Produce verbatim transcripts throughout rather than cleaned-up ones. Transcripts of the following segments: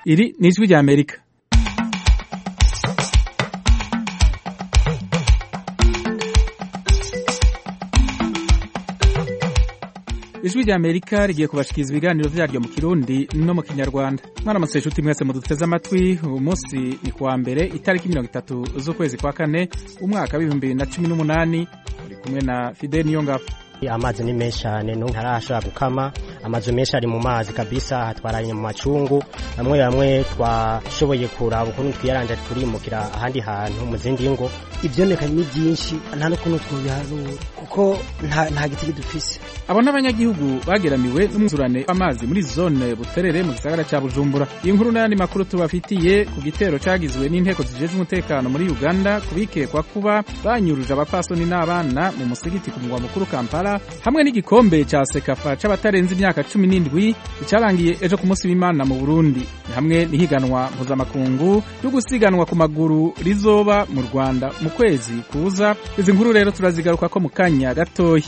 Iri ni ijwi rya Amerika. Ijwi rya Amerika rigiye kubashikiriza ibiganiro vyaryo mu Kirundi no mu Kinyarwanda. Mwaramutse inshuti mwese muduteze amatwi. Uyu munsi ni kuwa mbere itariki mirongo itatu z'ukwezi kwa kane umwaka w'ibihumbi bibiri na cumi n'umunani. Uri kumwe na Fidel Niyongabo. Amazi ni menshi cyane no ntarashobora gukama, amazu menshi ari mu mazi kabisa, hatwaranye mu macungu, bamwe bamwe twashoboye kuraba ukuntu twiyaranje turimukira ahandi hantu mu zindi ngo. Ivyoneka ni byinshi nta no kuntu twobiharura kuko nta nta giti dufise. Abo n'abanyagihugu bageramiwe n'umuzurane amazi muri zone Buterere mu gisagara ca Bujumbura. Iyi nkuru n'ayandi makuru tubafitiye ku gitero cagizwe n'inteko zijejwe umutekano muri Uganda kubikekwa kuba banyuruje abapasoni n'abana mu musigiti ku mugwa mukuru Kampala, hamwe n'igikombe ca Sekafa c'abatarenze imyaka cumi n'indwi icarangiye ejo ku munsi w'Imana mu Burundi, hamwe n'ihiganwa mpuzamakungu ryo gusiganwa ku maguru rizoba mu Rwanda mu kwezi kuza. Izi nkuru rero turazigaruka ko mu kanya gatoyi.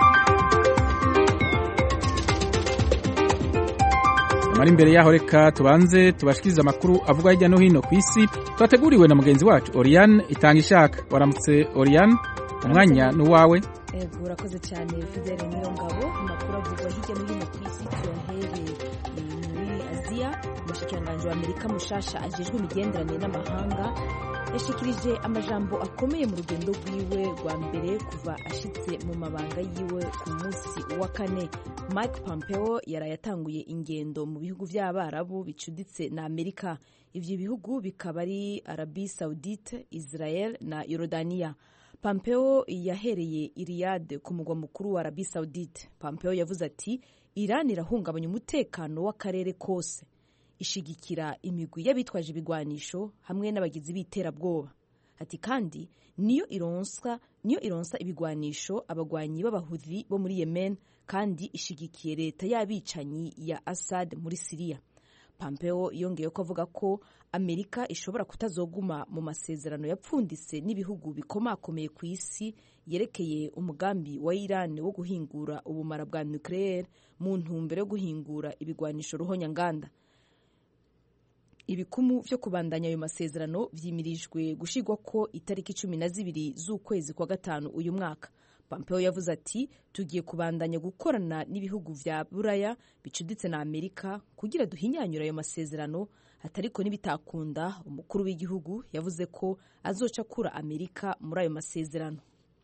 Mari imbere yaho reka tubanze tubashikiriza amakuru avuga hirya no hino ku isi twateguriwe na mugenzi wacu Oriane Itangishaka. Waramutse Oriane, umwanya n'uwawe. Ego urakoze cyane Fidel Niyongabo. Amakuru avugwa hirya no hino ku isi tuyahereye muri Aziya. Umushikiranganji wa Amerika mushasha ajejwe imigenderanire n'amahanga yashikirije amajambo akomeye mu rugendo rwiwe rwa mbere kuva ashitse mu mabanga yiwe ku munsi wa kane. Mike Pompeo yarayatanguye ingendo mu bihugu vy'Abarabu bicuditse na Amerika. Ivyo bihugu bikaba ari Arabie Saoudite, Israel na Yordania. Pompeo yahereye i Riyadh ku mugwa mukuru wa Arabie Saoudite. Pompeo yavuze ati Iran irahungabanya umutekano w'akarere kose, ishigikira imigwi y'abitwaje ibigwanisho hamwe n'abagizi b'iterabwoba. Ati kandi niyo ironsa niyo ironsa ibigwanisho abagwanyi b'Abahuthi bo muri Yemen, kandi ishigikiye leta y'abicanyi ya Assad muri Syria. Pompeo yongeye ko avuga ko Amerika ishobora kutazoguma mu masezerano yapfunditse n'ibihugu bikomakomeye ku isi yerekeye umugambi wa Iran wo guhingura ubumara bwa nucleaire mu ntumbero yo guhingura ibigwanisho ruhonyanganda. Ibikumu vyo kubandanya ayo masezerano vyimirijwe gushigwa ko itariki cumi na zibiri z'ukwezi kwa gatanu uyu mwaka. Pompeo yavuze ati tugiye kubandanya gukorana n'ibihugu vya Buraya bicuditse na Amerika kugira duhinyanyura ayo masezerano. Hatariko nibitakunda, umukuru w'igihugu yavuze ko azoca kura Amerika muri ayo masezerano.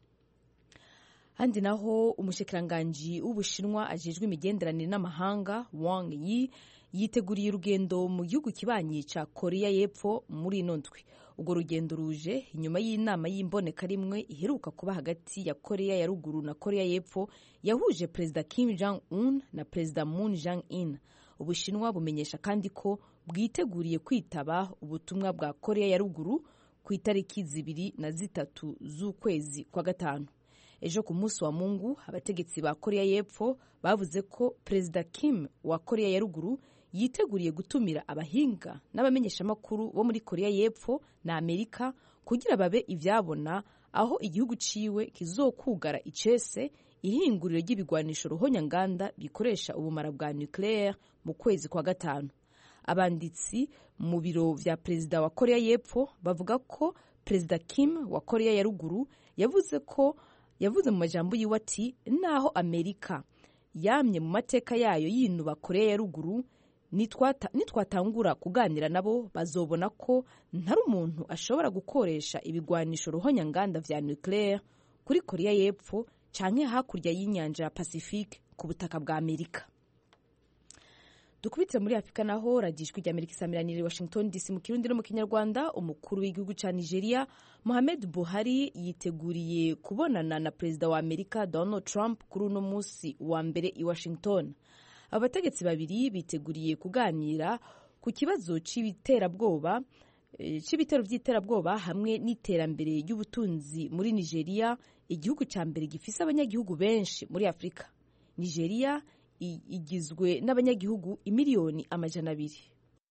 Handi naho umushikiranganji w'Ubushinwa ajejwe imigenderanire n'amahanga Wang Yi yiteguriye urugendo mu gihugu kibanyi ca Korea y'Epfo muri ino ndwi. Ubwo rugendo ruje inyuma y'inama y'imboneka rimwe iheruka kuba hagati ya Korea ya ruguru na Korea y'Epfo yahuje Perezida Kim Jong-un na Perezida Moon Jae-in. Ubushinwa bumenyesha kandi ko bwiteguriye kwitaba ubutumwa bwa Korea ya ruguru ku itariki zibiri na zitatu z'ukwezi kwa gatanu. Ejo ku munsi wa Mungu abategetsi ba Korea y'Epfo bavuze ko Perezida Kim wa Korea ya ruguru yiteguriye gutumira abahinga n'abamenyesha makuru bo muri Korea y'Epfo na Amerika kugira babe ivyabona aho igihugu ciwe kizokugara icese ihinguriro ry'ibigwanisho ruhonyanganda bikoresha ubumara bwa nucleaire mu kwezi kwa gatanu. Abanditsi mu biro vya Perezida wa Korea y'Epfo bavuga ko Perezida Kim wa Korea ya ruguru yavuze ko yavuze mu majambo yiwe ati naho Amerika yamye mu mateka yayo yinuba Korea ya ruguru, nitwata nitwatangura kuganira nabo bazobona ko ntari umuntu ashobora gukoresha ibigwanisho ruhonyanganda vya nucleaire kuri Korea y'Epfo canke hakurya y'inyanja ya Pacifique ku butaka bwa Amerika. Dukubitse muri Afrika naho radijwe rya Amerika isamiraniye Washington D C mu Kirundi no mu Kinyarwanda. Umukuru w'igihugu ca Nigeria Muhammadu Buhari yiteguriye kubonana na Perezida wa Amerika Donald Trump kuri uno musi wa mbere i Washington. Abategetsi babiri biteguriye kuganira ku kibazo c'ibiterabwoba c'ibitero vy'iterabwoba hamwe n'iterambere ry'ubutunzi muri Nigeria, igihugu ca mbere gifise abanyagihugu benshi muri Afrika. Nigeria igizwe n'abanyagihugu imiliyoni amajana abiri.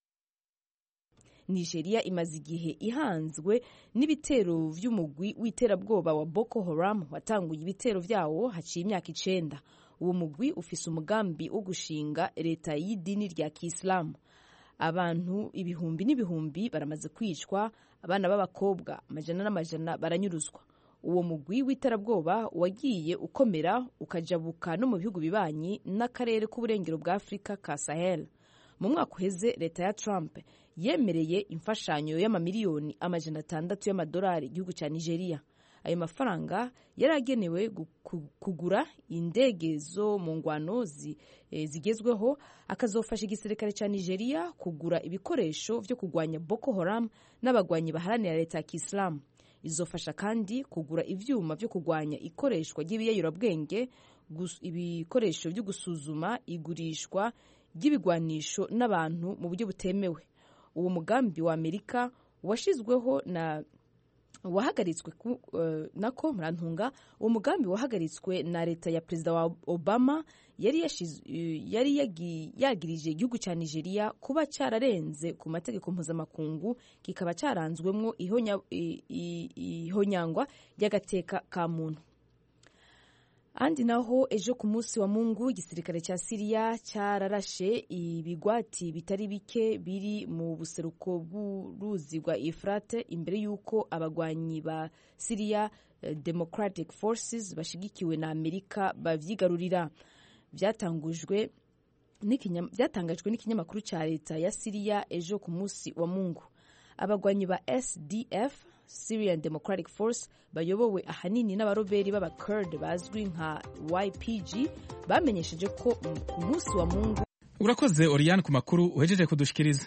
Nigeria imaze igihe ihanzwe n'ibitero vy'umugwi w'iterabwoba wa Boko Haram watanguye ibitero vyawo haciye imyaka icenda. Uwo mugwi ufise umugambi wo gushinga leta y'idini rya Kiislamu. abantu ibihumbi n'ibihumbi baramaze kwicwa, abana b'abakobwa amajana n'amajana baranyuruzwa. Uwo mugwi w'iterabwoba wagiye ukomera ukajabuka no mu bihugu bibanyi n'akarere k'uburengero bwa Afurika ka Sahel. Mu mwaka uheze leta ya Trump yemereye imfashanyo y'amamiliyoni amajana atandatu y'amadolari igihugu cya Nigeria. Ayo mafaranga yari agenewe kugura indege zo mu ngwano zigezweho, akazofasha igisirikare cya Nigeria kugura ibikoresho byo kurwanya Boko Haram n'abagwanyi baharanira leta ya Kisilamu. Izofasha kandi kugura ivyuma byo kurwanya ikoreshwa ry'ibiyayurabwenge, ibikoresho byo gusuzuma igurishwa ry'ibigwanisho n'abantu mu buryo butemewe. Uwo mugambi wa Amerika washizweho na wahagaritswe uh, nako murantunga uwo mugambi wahagaritswe na leta ya Perezida wa Obama yari yashiz, uh, yari yagi, yagirije igihugu cya Nigeria kuba cyararenze ku mategeko mpuzamakungu, kikaba cyaranzwemwo ihonya, ihonyangwa ry'agateka ka muntu. Andi naho ejo ku munsi wa Mungu igisirikare cya Syria cyararashe ibigwati bitari bike biri mu buseruko bw'uruzi rwa Euphrates imbere y'uko abagwanyi ba Syria Democratic Forces bashigikiwe na Amerika bavyigarurira. Byatangujwe byatangajwe n'ikinyamakuru cya leta ya Syria ejo ku munsi wa Mungu. Abagwanyi ba S D F Syrian Democratic Force bayobowe ahanini n'abaroberi b'abakurd bazwi nka Y P G bamenyesheje ko ku munsi wa Mungu. Urakoze Oriane ku makuru uhejeje kudushikiriza.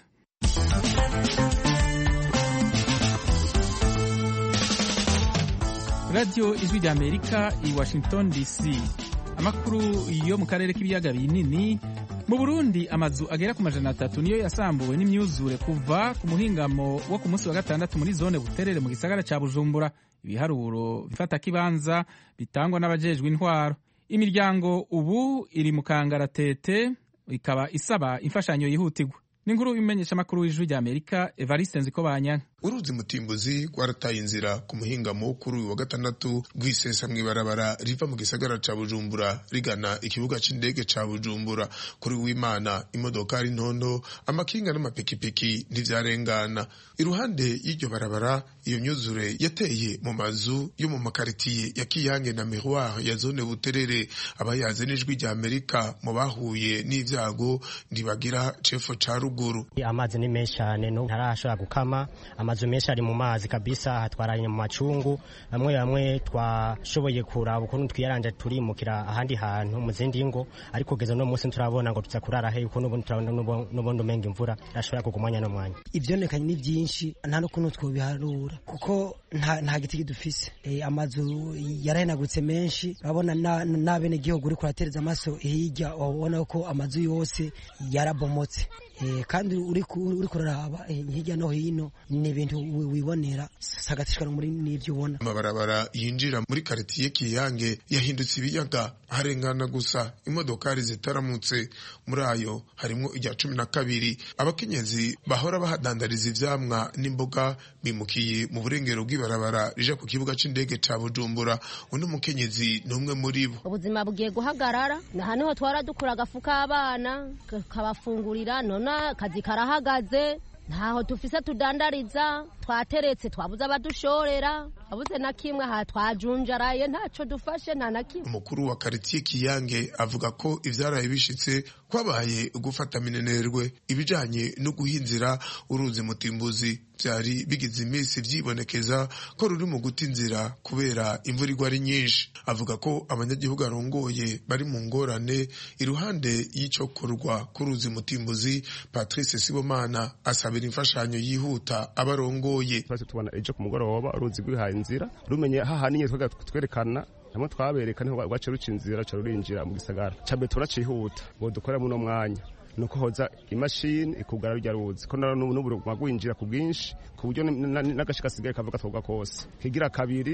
Radio Ijwi rya Amerika i Washington D C. Amakuru yo mu karere k'ibiyaga binini. Mu Burundi amazu agera ku majana atatu niyo yasambuwe n'imyuzure kuva ku muhingamo wo ku munsi wa gatandatu muri zone Buterere mu gisagara ca Bujumbura. Ibiharuro bifata kibanza bitangwa n'abajejwe intwaro. Imiryango ubu iri mu kangaratete ikaba isaba imfashanyo yihutirwa. N'inkuru bimenyesha makuru w'Ijwi rya Amerika Evariste Nzikobanya. Uruzi Mutimbuzi rwarataye inzira ku muhingamo kuri uyu wa gatandatu rwisesa mw'ibarabara riva mu gisagara ca Bujumbura rigana ikibuga c'indege ca Bujumbura. Kuri w'Imana imodokari ntondo, amakinga n'amapikipiki ntivyarengana. Iruhande y'iryo barabara iyo myuzure yateye mu mazu yo mu makaritiye ya Kiyange na Miroir ya zone Buterere. Abayaze n'Ijwi rya Amerika mu bahuye n'ivyago ndibagira cefo ca ruguru. Amazi ni menshi cyane no ntarashobora gukama, amazu menshi ari mu mazi kabisa, hatwaranye mu macungu. Bamwe bamwe twashoboye kuraba ukuntu twiyaranje turimukira ahandi hantu mu zindi ngo, ariko kugeza no munsi turabona ngo tuza kurara he uko n'ubundi turabona n'ubundi umenga imvura irashobora kugumanya no mwanya. Ivyonekanye ni byinshi nta no kuntu twobiharura kuko nta nta giti dufise. E, amazu yarahenagutse menshi, urabona na bene gihugu uri kuratereza amaso hirya ubona ko amazu yose yarabomotse. Eh, kandi uri uri kuraraba eh, hirya no hino ni ibintu wibonera sagatishwa muri n'ivyo ubona. Amabarabara yinjira muri quartier Kiyange yahindutse ibiyaga, harengana gusa imodokari zitaramutse. Muri ayo harimo ijya cumi na kabiri. Abakenyezi bahora bahadandariza ivyamwa n'imboga bimukiye mu burengero bw'ibarabara rije ku kibuga c'indege ca Bujumbura. Undi mukenyezi numwe muri bo. Ubuzima bugiye guhagarara, na hano twara dukura gafuka abana kabafungurira, nona kazi karahagaze, ntaho tufise tudandariza, twateretse twabuza abadushorera, abuze na kimwe ha twajunjaraye ntaco dufashe nta na kimwe. Umukuru wa quartier Kiyange avuga ko ivyaraye bishitse kwabaye gufata minenerwe ibijanye no guhinzira uruzi Mutimbuzi. Vyari bigize iminsi vyibonekeza ko ruri mu guta inzira kubera imvura igwa ari nyinshi. Avuga ko abanyagihugu arongoye bari mu ngorane iruhande y'icokorwa kuruzi Mutimbuzi. Patrice Sibomana asabira imfashanyo yihuta abarongoye. Twase tubona ejo ku mugoroba uruzi rwihaye inzira rumenye hahaniye twerekana hamwe twabereka niho rwace rucinzira ca rurinjira mu gisagara cabe turacihuta ngo dukora mu no mwanya nuko hoza imashini ikugara rya ruzi ko n'ubu magwinjira ku bwinshi ku buryo n'agashika sigaye kavuga twoga kose. Kigira kabiri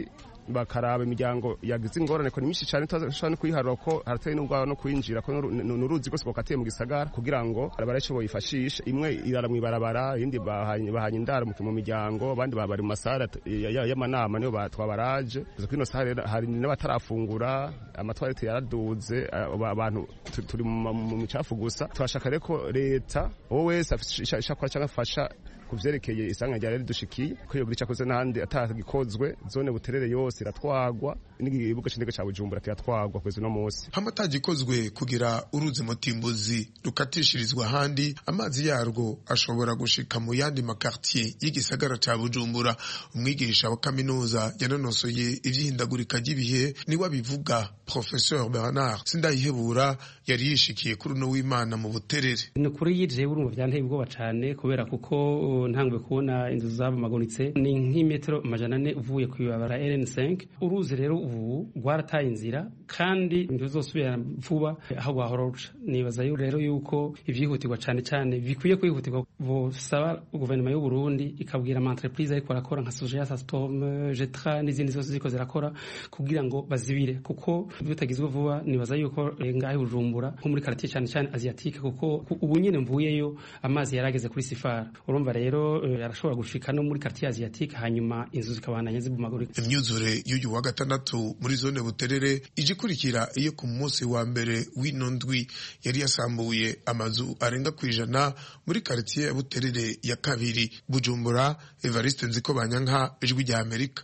bakaraba imiryango yagize ingorane ko ni myinshi cyane tutashobora no kuyiharura ko harateye n'ubwabo no kwinjira ko n'uruzi rwose bakatiye mu gisagara kugira ngo barabashe boyifashisha imwe irara mu ibarabara iyindi bahanye bahanye indaro mu miryango abandi bari mu masara y'amanama niyo batwabaraje kuko ino sare hari n'abatarafungura amatwarete yaraduze abantu turi mu micafu gusa twashaka reko leta wowe wese ashaka cyangwa afasha kuvyerekeye isanga rya rero dushikiye ko yogira cyakoze nandi atagikozwe zone buterere yose iratwagwa n'igibuga c'indege ca Bujumbura kiratwagwa kwezi no munsi hamatagikozwe kugira uruzi mutimbuzi rukatishirizwa handi amazi yarwo ashobora gushika mu yandi makartier y'igisagara ca Bujumbura umwigisha wa kaminuza yanonosoye ivyihindagurika ry'ibihe niwe abivuga Professeur Bernard Sindayihebura yari yishikiye kuri no w'Imana mu buterere ni kuri yije urumva vyanteye ubwoba cane kubera kuko ntangwe kubona inzu zabomagunitse ni nk'imetero amajana ane uvuye ku ibabara R N cinq uruzi rero ubu rwarataye inzira kandi inzu zosubira vuba aho wahora ruca nibaza rero yuko ivyihutirwa cane cane bikwiye kwihutirwa bosaba guverinoma y'u Burundi ikabwira ama entreprise ariko arakora nka Sogea Storm Jetra n'izindi zose ziko zirakora kugira ngo bazibire kuko bitagizwe vuba nibaza yuko ngaho Bujumbura nko muri quartier cane cane Asiatique kuko ubu nyene mvuyeyo amazi yarageze kuri sifara urumva rero yarashobora gushika no muri quartier Asiatique hanyuma inzu zikabandanya zibumagurika imyuzure y'uyu wa gatandatu muri zone buterere ijikurikira iyo ku munsi wa mbere w'ino ndwi yari yasambuye amazu arenga kwijana muri quartier ya Buterere ya kabiri Bujumbura. Evariste Nzikobanyanka, Ijwi rya Amerika.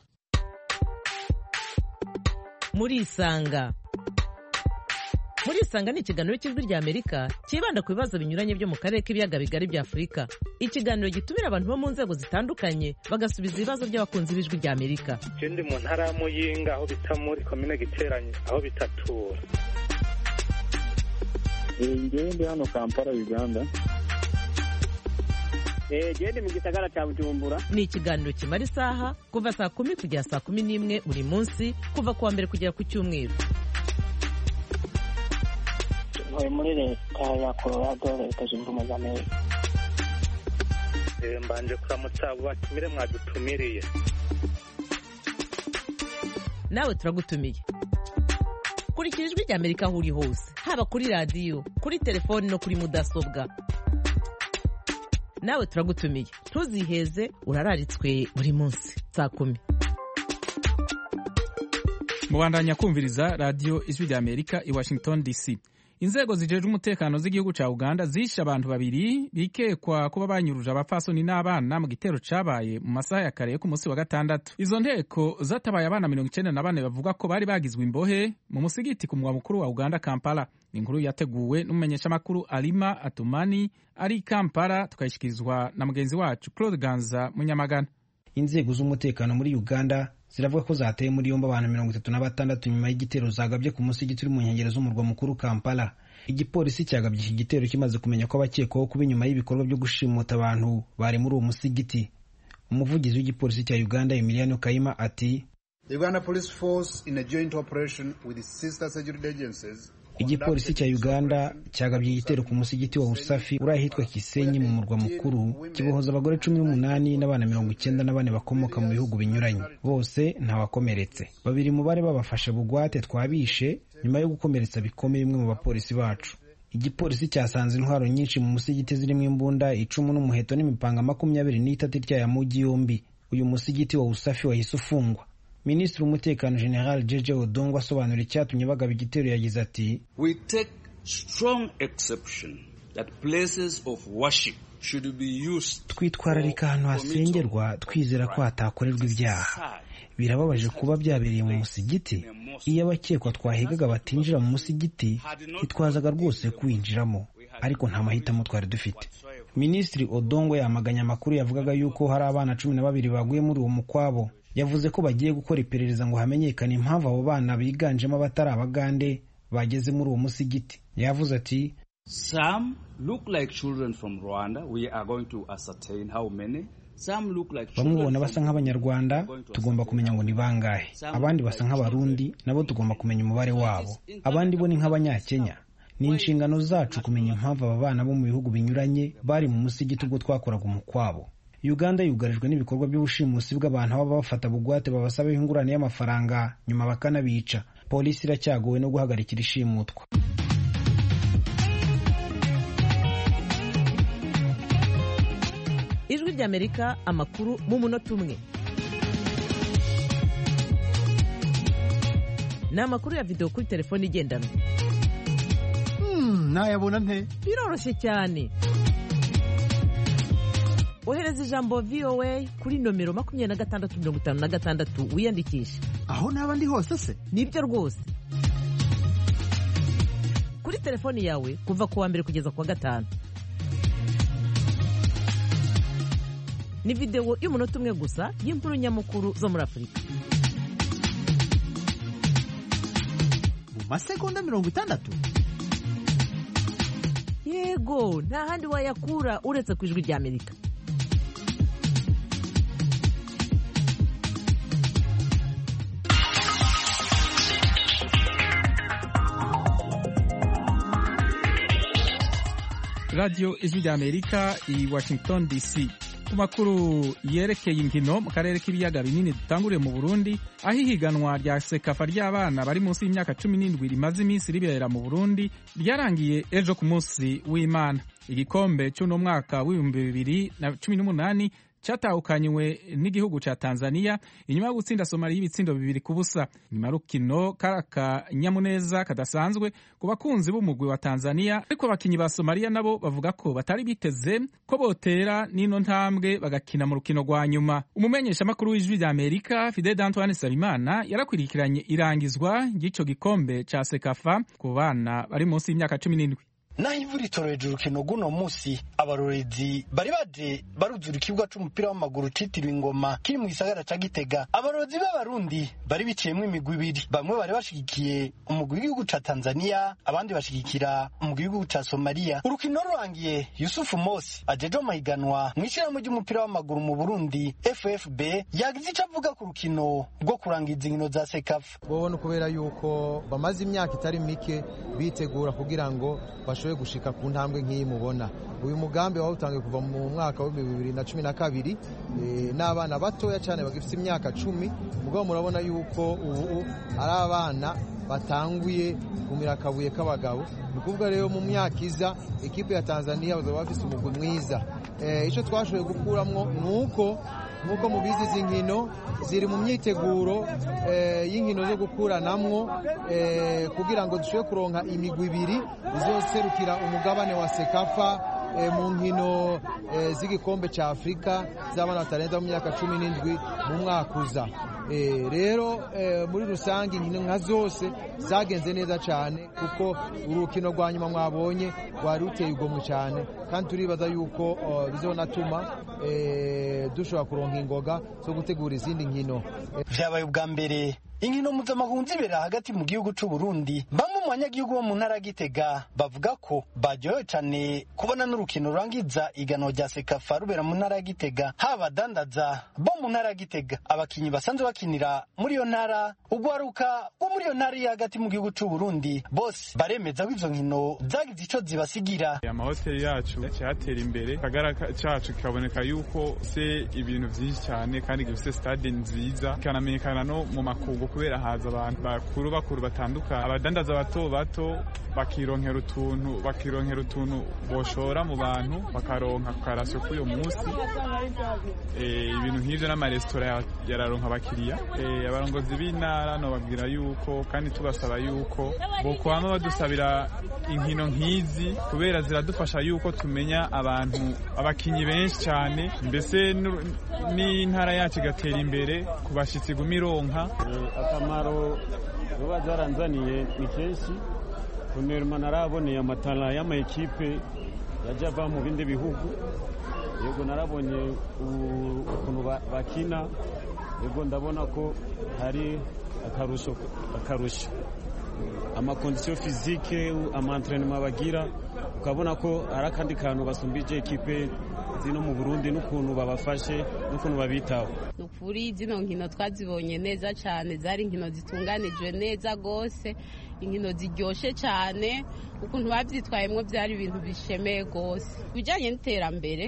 Muri isanga Muri isanga ni ikiganiro cy'Ijwi rya Amerika kibanda ku bibazo binyuranye byo mu karere k'ibiyaga bigari bya Afurika. Ikiganiro gitumira abantu bo mu nzego zitandukanye bagasubiza ibibazo by'abakunzi b'Ijwi rya Amerika. Je ndi mu ntara ya Muyinga aho bita muri commune Giteranye aho bitatura. Ngiye ndi hano Kampala Uganda. Eh je ndi mu gisagara cya Bujumbura. Ni ikiganiro kimara isaha kuva saa kumi kugera saa kumi n'imwe buri munsi kuva kuwa mbere kugera ku cyumweru. Ntuye muri leta ya Colorado leta zunze ubumwe za Amerika. Mbanje kuramutsa batumire mwadutumiriye. Nawe turagutumiye. Kurikira Ijwi rya Amerika aho uri hose haba kuri radio kuri telefone no kuri mudasobwa. Nawe turagutumiye ntuziheze urararitswe buri munsi saa kumi. Mubandanya kumviriza radio Ijwi rya Amerika i Washington D C. Inzego zijejwe umutekano z'igihugu ca Uganda zishe abantu babiri bikekwa kuba banyuruje abapfasoni n'abana mu gitero cabaye mu masaha ya kare ku munsi wa gatandatu. Izo nteko zatabaye abana mirongo icenda na bane bavuga ko bari bagizwe imbohe mu musigiti ku mugwa mukuru wa Uganda Kampala. Inkuru yateguwe n'umumenyesha makuru Alima Atumani ari Kampala tukayishikirizwa na mugenzi wacu Claude Ganza Munyamagana. Inzego z'umutekano muri Uganda ziravuga ko zateye muri yomba abantu mirongo itatu na batandatu nyuma y'igitero zagabye ku musigiti uri mu nkengero z'umurwa mukuru Kampala. Igipolisi cyagabye iki gitero kimaze kumenya ko abakekwaho kuba inyuma y'ibikorwa byo gushimuta abantu bari muri uwo musigiti. Umuvugizi w'igipolisi cya Uganda Emiliano Kayima ati Uganda Police Force in a joint operation with the sister security agencies. Igipolisi cya Uganda cyagabye igitero ku musigiti wa Usafi uri ahitwa Kisenyi mu murwa mukuru kibohoza abagore cumi n'umunani n'abana mirongo icyenda na bane bakomoka mu bihugu binyuranye. Bose ntawakomeretse. Babiri mu bari babafashe bugwate twabishe nyuma yo gukomeretsa bikomeye bimwe mu bapolisi bacu. Igipolisi cyasanze intwaro nyinshi mu musigiti zirimo imbunda icumu n'umuheto n'imipanga makumyabiri n'itatu itya ya mugi yombi. Uyu musigiti wa Usafi wahise ufungwa. Minisitiri w'umutekano General Jeje Odongo asobanura icyatumye bagaba igitero yagize ati We take strong exception that places of worship should be used. Twitwararika ahantu hasengerwa twizera ko hatakorerwa ibyaha. Birababaje kuba byabereye mu musigiti. Iyo abakekwa twahigaga batinjira mu musigiti hitwazaga rwose kwinjiramo, ariko nta mahitamo twari dufite. Minisitiri Odongo yamaganya amakuru yavugaga yuko hari abana cumi na babiri baguye muri uwo mukwabo. Yavuze ko bagiye gukora iperereza ngo hamenyekane impamvu abo bana biganjemo abatari abagande bageze muri uwo musigiti. Yavuze ati Some look like children from Rwanda. We are going to ascertain how many. Some look like bamwe ubona basa nk'abanyarwanda tugomba kumenya ngo ni bangahe. Abandi basa nk'abarundi nabo tugomba kumenya umubare wabo. Abandi bo ni nk'abanyakenya. Ni inshingano zacu kumenya impamvu aba bana bo mu bihugu binyuranye bari mu musigiti ubwo twakoraga umukwabo. Uganda yugarijwe n'ibikorwa by'ubushimusi bw'abantu baba bafata bugwate babasaba ingurane y'amafaranga nyuma bakanabica. Polisi iracyagowe no guhagarikira ishimutwa. Ijwi ry'Amerika, amakuru mu munota umwe. Ni amakuru ya video kuri telefone igendanwa. Hmm, nayabona nte? Biroroshye cyane. Ohereza ijambo V O A kuri nomero makumyabiri na gatandatu mirongo itanu na gatandatu wiyandikisha. Aho naba ndi hose se? Nibyo rwose. Kuri telefoni yawe kuva ku wa mbere kugeza ku wa gatanu. Ni video y'umunota umwe gusa y'inkuru nyamukuru zo muri Afurika. Mu masegonda mirongo itandatu? Yego, nta handi wayakura uretse ku Ijwi ry'Amerika. Radio Ijwi ry'Amerika i Washington D C. Ku makuru yerekeye inkino mu karere k'ibiyaga binini dutanguriye mu Burundi, aho ihiganwa rya sekafa ry'abana bari munsi y'imyaka cumi n'indwi rimaze iminsi ribera mu Burundi ryarangiye ejo ku munsi w'Imana. Igikombe cy'uno mwaka w'ibihumbi bibiri na cumi n'umunani cyatahukanywe n'igihugu ca Tanzania inyuma yo gutsinda Somalia y'ibitsindo bibiri ku busa. Nyuma rukino karaka nyamuneza kadasanzwe ku bakunzi b'umugwi wa Tanzania, ariko abakinyi ba Somalia nabo bavuga ko batari biteze ko botera nino ntambwe bagakina mu rukino rwa nyuma. Umumenyesha makuru w'Ijwi ry'Amerika Fidel Antoine Sabimana yarakwirikiranye irangizwa ry'ico gikombe ca Sekafa ku bana bari munsi y'imyaka cumi n'indwi. Naho imvura itoreje urukino guno musi, abarorezi bari baje baruzura ikibuga c'umupira w'amaguru citiriwe Ingoma kiri mu gisagara ca Gitega. Abarorezi b'abarundi bari biciyemwo imigwi ibiri, bamwe bari bashigikiye umugwi w'igihugu ca Tanzania, abandi bashigikira umugwi w'igihugu ca Somalia. Urukino rurangiye, Yusufu Mosi ajeje amahiganwa mw'ishirahamwe ry'umupira w'amaguru mu Burundi F F B yagize ico avuga ku rukino rwo kurangiza inkino za Sekafa. Bobona kubera yuko bamaze imyaka itari mike bitegura kugira ngo bashoboye gushika ku ntambwe nk'iyi mubona. Uyu mugambi wawutangiye kuva mu mwaka wa bibiri na cumi na kabiri e, n'abana batoya cyane bagifite imyaka cumi, mugabo murabona yuko ubu ari abana batanguye kumira akabuye k'abagabo. Ni kuvuga rero mu myaka iza ekipe ya Tanzania bazaba bafite umugwi mwiza. E, icyo twashoboye gukuramwo nuko nuko mubizi izi nkino ziri mu myiteguro e, y'inkino zo gukuranamwo e, kugira ngo dushobore kuronka imigwi ibiri izoserukira umugabane wa Sekafa e, mu nkino e, z'igikombe ca Afrika z'abana batarenza mu myaka cumi n'indwi mu mwaka uza. E, rero e, muri rusange inkino nka zose zagenze neza cyane kuko urukino rwa nyuma mwabonye rwari ruteye igomwe cyane, kandi turibaza yuko uh, bizonatuma e, dushobora kuronka ingoga zo gutegura izindi nkino. Vyabaye ubwa mbere inkino mpuzamakungu zibera hagati mu gihugu c'u Burundi. Bamwe mu banyagihugu bo mu ntara Gitega bavuga ko baryohewe cane kubona n'urukino rurangiza igano rya Sekafa rubera mu ntara Gitega. Haba dandaza bo mu ntara Gitega, abakinyi basanzwe bakinira muri iyo ntara, ugwaruka wo muri iyo ntara hagati mu gihugu c'u Burundi, bose baremeza ko izo nkino zagize ico zibasigira. Amahoteli yacu cyatera imbere, kagara cacu kaboneka yuko se ibintu vyinshi cyane kandi gifise stade nziza, kanamenyekana no mu makungu kubera haza abantu bakuru bakuru batandukanye, abadandaza bato bato bakironkera utuntu bakironkera utuntu boshora mu bantu, bakaronka karasyo k'uyo munsi. E, ibintu nk'ivyo n'amaresitora yararonka abakiriya. E, abarongozi b'intara no babwira yuko kandi tubasaba yuko bokwama badusabira inkino nk'izi kubera ziradufasha yuko tumenya abantu abakinyi benshi cyane, mbese n'intara yacu igatera imbere ku bashitsi gumironka. Akamaro ruba zaranzaniye ni kenshi, kuniruma naraboneye amatara y'ama ekipe yaje ava mu bindi bihugu. Yego narabonye ukuntu bakina, yego ndabona ko hari akarusho akarusho amakondisiyo fizike, amantrenema bagira, ukabona ko ari akandi kantu basumbije ekipe zino mu Burundi n'ukuntu babafashe n'ukuntu babitaho. Nukuri zino nkino twazibonye neza cyane, zari inkino zitunganijwe neza gose, inkino ziryoshe cyane, ukuntu bavyitwayemwo byari ibintu bishemeye gose. Bijanye n'iterambere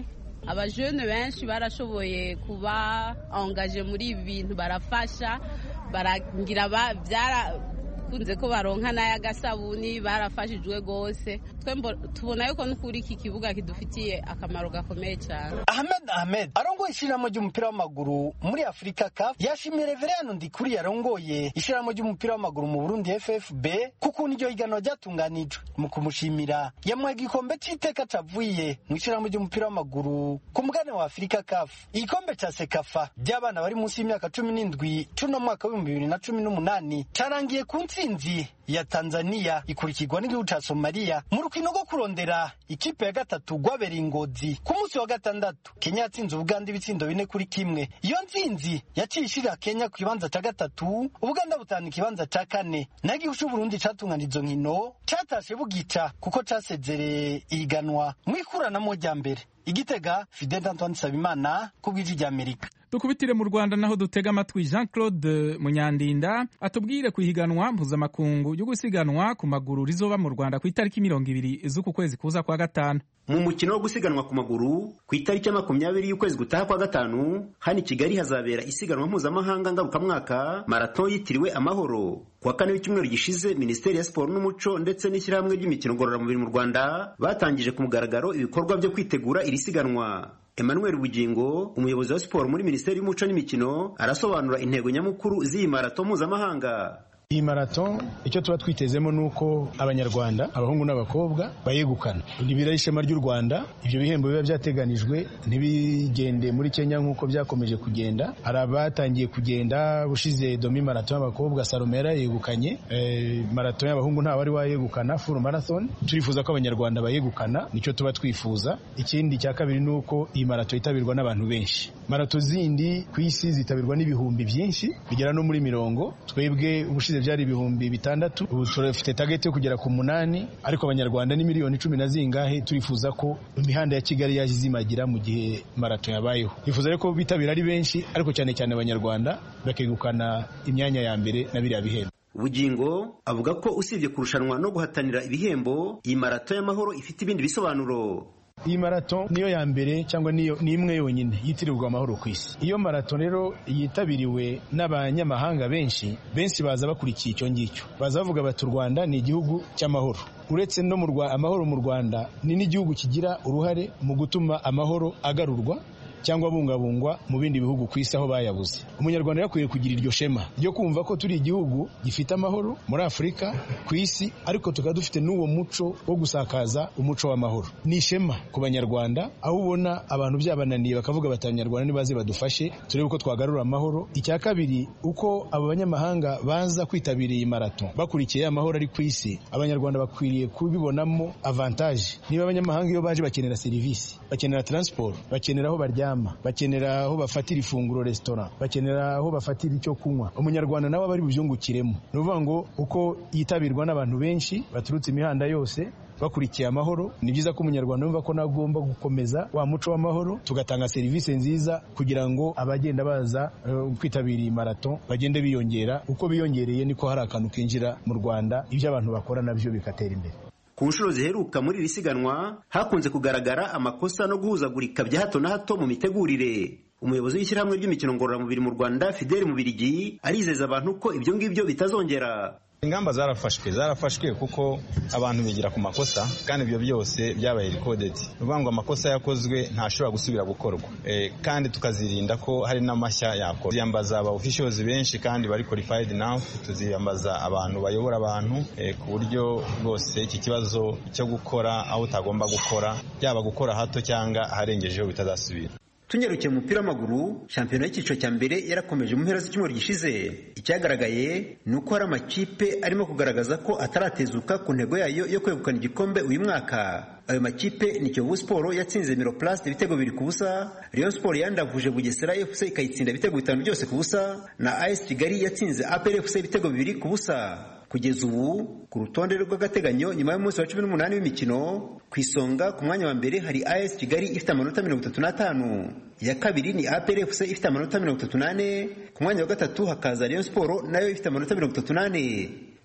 abajene benshi barashoboye kuba angaje muri ibi bintu, barafasha baragira byara kunze ko baronka n'ayagasabuni, barafashijwe gose. Tubona yuko n'ukuri iki kibuga kidufitiye akamaro gakomeye cyane. Ahmed Ahmed arongoye ishirahamwe ry'umupira w'amaguru muri Afrika C A F yashimiye Reverend Ndikuri yarongoye ishirahamwe ry'umupira w'amaguru mu Burundi F F B kuko niryo higanwa ryatunganijwe. Mu kumushimira yamuha igikombe c'iteka cavuye mu ishirahamwe ry'umupira w'amaguru ku mugabane wa Afrika C A F. Igikombe ca Sekafa by'abana bari munsi y'imyaka cumi n'indwi cuno mwaka w'ibihumbi bibiri na cumi n'umunani carangiye ku ntsinzi ya Tanzania ikurikirwa n'igihugu ca Somalia mu rukino rwo kurondera ikipe ya gatatu rwabereye Ngozi ku munsi wa gatandatu. Kenya yatsinze Uganda ibitsindo bine kuri kimwe. Iyo ntsinzi yaciye ishira Kenya ku kibanza ca gatatu, Uganda butana ikibanza ca kane. Naho igihugu c'u Burundi catunganije izo nkino catashe bugica kuko casezereye ihiganwa mu ikuranamo rya mbere. Igitega, Fidel Antoine Sabimana ku bw'ijwi ry'Amerika. Dukubitire mu Rwanda naho dutega amatwi Jean Claude Munyandinda atubwire ku ihiganwa mpuzamakungu yo gusiganwa ku maguru rizoba mu Rwanda ku itariki mirongo ibiri z'uku kwezi kuza kwa gatanu. Mu mukino wo gusiganwa ku maguru ku itariki ya makumyabiri y'ukwezi gutaha kwa gatanu, hano i Kigali hazabera isiganwa mpuzamahanga ngarukamwaka marathon yitiriwe Amahoro. Kuwa kane w'icyumweru gishize, Minisiteri ya Siporo n'Umuco ndetse n'ishyirahamwe ry'imikino ngororamubiri mu Rwanda batangije ku mugaragaro ibikorwa byo kwitegura iri siganwa. Emmanuel Bugingo, umuyobozi wa siporo muri Minisiteri y'Umuco n'Imikino, arasobanura intego nyamukuru z'iyi marathon mpuzamahanga. Iyi marathon icyo tuba twitezemo nuko abanyarwanda abahungu n'abakobwa bayegukana. Nibira ishema ry'u Rwanda, ibyo bihembo biba byateganijwe ntibigende muri Kenya nkuko byakomeje kugenda. Arabatangiye kugenda bushize domi marathon y'abakobwa Salomera yegukanye, e, marathon y'abahungu nta wari wayegukana full marathon. Turifuza ko abanyarwanda bayegukana, nicyo tuba twifuza. Ikindi cya kabiri nuko iyi marathon itabirwa n'abantu benshi. Marathon zindi ku isi zitabirwa n'ibihumbi byinshi bigera no muri mirongo. Twebwe ubushize byari ibihumbi bitandatu, ubu turafite target yo kugera ku munani, ariko abanyarwanda ni miliyoni cumi na zingahe. Turifuza ko imihanda ya Kigali yaje zimagira mu gihe marathon yabayeho. Turifuza reko bitabira ari benshi, ariko cyane cyane abanyarwanda bakegukana imyanya ya mbere na biriya bihembo. Bugingo avuga ko usibye kurushanwa no guhatanira ibihembo, iyi marathon y'amahoro ifite ibindi bisobanuro. Iyi marathon niyo ya mbere cyangwa niyo ni imwe yonyine yitirirwa amahoro ku isi. Iyo marathon rero yitabiriwe n'abanyamahanga benshi, benshi baza bakurikiye icyo ngicyo, baza bavuga bati u Rwanda ni igihugu cy'amahoro. Uretse no mu Rwanda, amahoro mu Rwanda ni n'igihugu kigira uruhare mu gutuma amahoro agarurwa cyangwa bungabungwa mu bindi bihugu ku isi aho bayabuze. Umunyarwanda yakwiye kugira iryo shema ryo kumva ko turi igihugu gifite amahoro muri Afurika, ku isi, ariko tukaba dufite n'uwo muco wo gusakaza umuco w'amahoro. Ni ishema ku banyarwanda aho ubona abantu byabananiye bakavuga bati abanyarwanda nibaze badufashe turebe uko twagarura amahoro. Icya kabiri, uko abo banyamahanga baza kwitabira iyi marathon bakurikiye amahoro ari ku isi, abanyarwanda bakwiriye kubibonamo avantage. Niba abanyamahanga iyo baje bakenera serivisi, bakenera transport, bakenera aho baryama, bakenera aho bafatira ifunguro restaurant, bakenera aho bafatira icyo kunywa, umunyarwanda nawe bari bubyungukiremo. Ni ukuvuga ngo uko yitabirwa n'abantu benshi baturutse imihanda yose bakurikiye amahoro, ni byiza ko umunyarwanda yumva ko nagomba gukomeza wa muco w'amahoro, tugatanga serivisi nziza kugira ngo abagenda baza uh, kwitabira iyi marathon bagende biyongera. Uko biyongereye niko hari akantu kinjira mu Rwanda, ibyo abantu bakora nabyo bikatera imbere. Ku nshuro ziheruka muri iri siganwa hakunze kugaragara amakosa no guhuzagurika bya hato na hato mu mitegurire. Umuyobozi w'ishyirahamwe ry'imikino ngororamubiri mu Rwanda Fidel Mubirigi arizeza abantu ko ibyo ngibyo bitazongera. Ingamba zarafashwe zarafashwe kuko abantu bigira ku makosa, kandi ibyo byose byabaye recorded. Nuvuga ngo amakosa yakozwe ntashobora gusubira gukorwa, e, kandi tukazirinda ko hari n'amashya yakora. Ziyambaza aba officials benshi kandi bari qualified now, tuziyambaza abantu bayobora abantu, e, ku buryo bwose iki kibazo cyo gukora aho utagomba gukora, byaba gukora hato cyangwa aharengejeho bitazasubira. Tunyarukiye mu mupira w'amaguru, shampiyona y'icyiciro cya mbere yarakomeje mu mpera z'icyumweru gishize. Icyagaragaye ni uko hari amakipe arimo kugaragaza ko ataratezuka ku ntego yayo yo kwegukana igikombe uyu mwaka. Ayo makipe ni Kiyovu Sport yatsinze Miroplast ibitego bibiri ku busa, Rayon Sport yandavuje Bugesera F C ikayitsinda ibitego bitanu byose ku busa, na A S Kigali yatsinze A P R F C ibitego bibiri ku busa. Kugeza ubu ku rutonde rw'agateganyo nyuma y'umunsi wa cumi n'umunani w'imikino, ku isonga ku mwanya wa mbere hari A S Kigali ifite amanota mirongo itatu n'atanu, iya kabiri ni A P R F C ifite amanota mirongo itatu n'ane, ku mwanya wa gatatu hakaza Rayon Sport nayo ifite amanota mirongo itatu n'ane.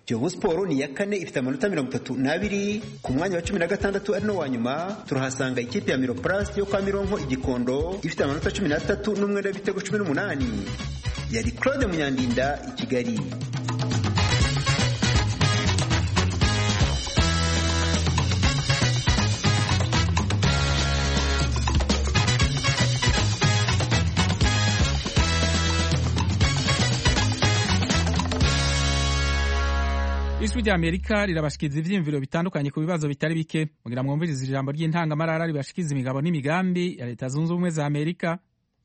Kiyovu Sport ni iya kane ifite amanota mirongo itatu n'abiri. Ku mwanya wa cumi na gatandatu ari no wa nyuma turahasanga ikipe ya Miroplast yo kwa Mironko Igikondo ifite amanota cumi n'atatu n'umwenda w'ibitego cumi n'umunani. Yari Claude Munyandinda i Kigali. Ijwi rya Amerika rirabashikiza ivyiyumviro bitandukanye ku bibazo bitari bike mugira mwumvirize ijambo ry'intangamarara ribashikiza imigabo n'imigambi ya Leta Zunze Ubumwe za Amerika.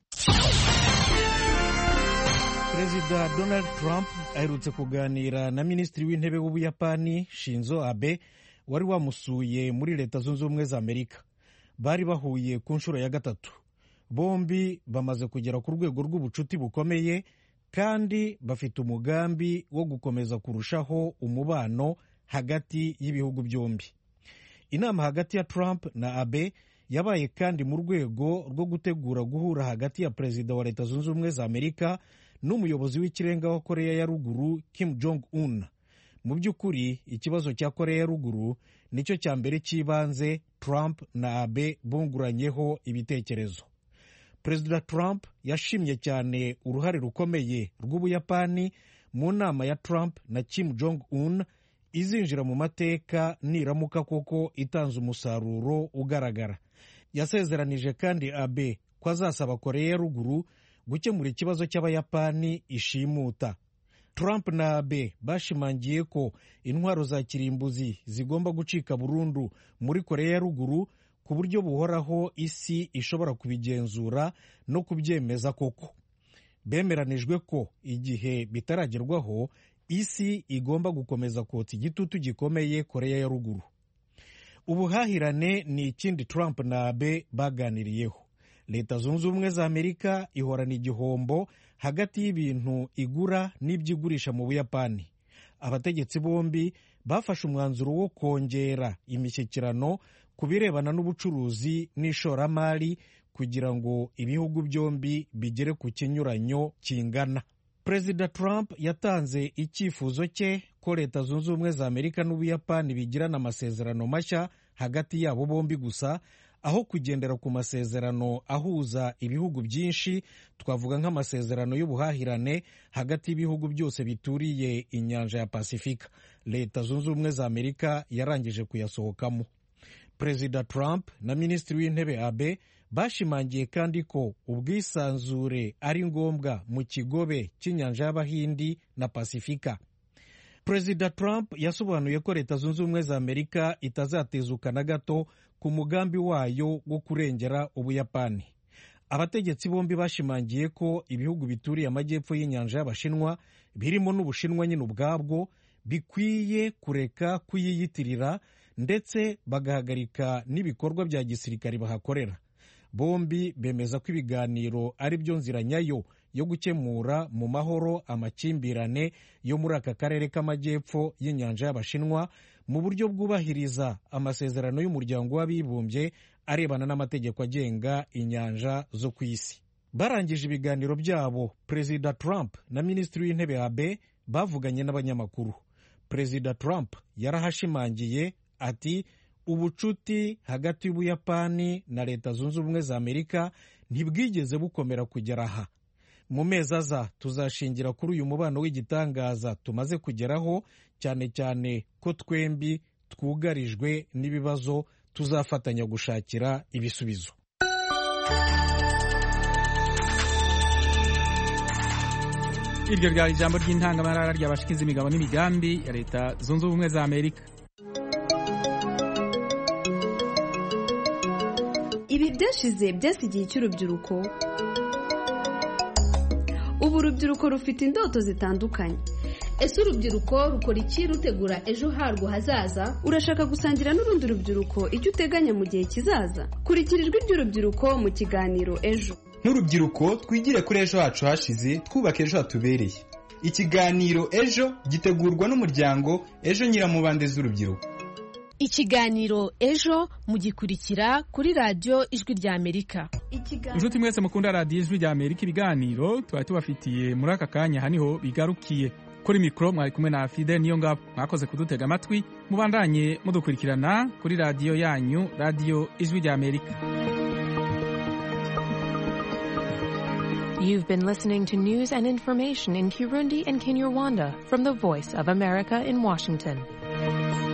Perezida Donald Trump aherutse kuganira na Minisitiri w'Intebe w'Ubuyapani Shinzo Abe wari wamusuye muri Leta Zunze Ubumwe za Amerika. Bari bahuye ku nshuro ya gatatu. Bombi bamaze kugera ku rwego rw'ubucuti bukomeye kandi bafite umugambi wo gukomeza kurushaho umubano hagati y'ibihugu byombi. Inama hagati ya Trump na Abe yabaye kandi mu rwego rwo gutegura guhura hagati ya Perezida wa Leta Zunze Ubumwe za Amerika n'umuyobozi w'ikirenga wa Korea ya Ruguru Kim Jong-un. Mu by'ukuri ikibazo cya Korea ya Ruguru nicyo cya mbere cy'ibanze Trump na Abe bunguranyeho ibitekerezo. Perezida Trump yashimye cyane uruhare rukomeye rw'Ubuyapani mu nama ya Trump na Kim Jong-un izinjira mu mateka niramuka koko itanze umusaruro ugaragara. Yasezeranije kandi Abe ko azasaba Korea ya Ruguru gukemura ikibazo cy'Abayapani ishimuta. Trump na Abe bashimangiye ko intwaro za kirimbuzi zigomba gucika burundu muri Korea ya Ruguru ku buryo buhoraho isi ishobora kubigenzura no kubyemeza koko. Bemeranijwe ko igihe bitaragerwaho isi igomba gukomeza kotsa igitutu gikomeye Korea ya Ruguru. Ubuhahirane ni ikindi Trump na Abe baganiriyeho. Leta Zunze Ubumwe za Amerika ihorana igihombo hagati y'ibintu igura n'ibyigurisha mu Buyapani. Abategetsi bombi bafashe umwanzuro wo kongera imishyikirano ku birebana n'ubucuruzi n'ishoramari kugira ngo ibihugu byombi bigere ku kinyuranyo kingana. Perezida Trump yatanze icyifuzo cye ko Leta Zunze Ubumwe za Amerika n'Ubuyapani bigirana amasezerano mashya hagati yabo bombi gusa aho kugendera ku masezerano ahuza ibihugu byinshi, twavuga nk'amasezerano y'ubuhahirane hagati y'ibihugu byose bituriye inyanja ya Pasifika. Leta Zunze Ubumwe za Amerika yarangije kuyasohokamo. Perezida Trump na Minisitiri w'Intebe Abe bashimangiye kandi ko ubwisanzure ari ngombwa mu kigobe cy'inyanja y'Abahindi na Pasifika. Perezida Trump yasobanuye ko Leta Zunze Ubumwe za Amerika itazatezuka na gato ku mugambi wayo wo kurengera Ubuyapani. Abategetsi bombi bashimangiye ko ibihugu bituriye amajyepfo y'inyanja y'Abashinwa birimo n'Ubushinwa nyine ubwabwo bikwiye kureka kuyiyitirira ndetse bagahagarika n'ibikorwa bya gisirikari bahakorera. Bombi bemeza ko ibiganiro ari byo nzira nyayo yo gukemura mu mahoro amakimbirane yo muri aka karere k'amajyepfo y'inyanja y'Abashinwa mu buryo bwubahiriza amasezerano y'umuryango w'abibumbye arebana n'amategeko agenga inyanja zo ku isi. Barangije ibiganiro byabo, Perezida Trump na Minisitiri w'Intebe Abe bavuganye n'abanyamakuru. Perezida Trump yarahashimangiye ati ubucuti hagati y'Ubuyapani na Leta Zunze Ubumwe za Amerika ntibwigeze bukomera kugera aha. Mu mezi aza tuzashingira kuri uyu mubano w'igitangaza tumaze kugeraho, cyane cyane ko twembi twugarijwe n'ibibazo tuzafatanya gushakira ibisubizo. Iryo ryari ijambo ry'intangamarara ry'abashikiza imigabo n'imigambi ya Leta Zunze Ubumwe za Amerika. Ibi byashize byasigiye cy'urubyiruko. Ubu urubyiruko rufite indoto zitandukanye. Ese urubyiruko rukora iki rutegura ejo harwo hazaza? Urashaka gusangira n'urundi rubyiruko icyo uteganya mu gihe kizaza? Kurikira ijwi ry'urubyiruko mu kiganiro Ejo. Nk'urubyiruko twigire kuri ejo hacu hashize, twubaka ejo hatubereye. Ikiganiro Ejo gitegurwa n'umuryango Ejo Nyiramubande z'urubyiruko. Ikiganiro Ejo mugikurikira kuri radio Ijwi rya Amerika. Inshuti mwese mukunda radio Ijwi rya Amerika, ibiganiro twari tubafitiye muri aka kanya haniho bigarukiye. kuri mikoro mwari kumwe na Fide niyo ngabo. Mwakoze kudutega amatwi, mubandanye mudukurikirana kuri radiyo yanyu, radiyo Ijwi rya Amerika. You've been listening to news and information in Kirundi and Kinyarwanda from the Voice of America in Washington.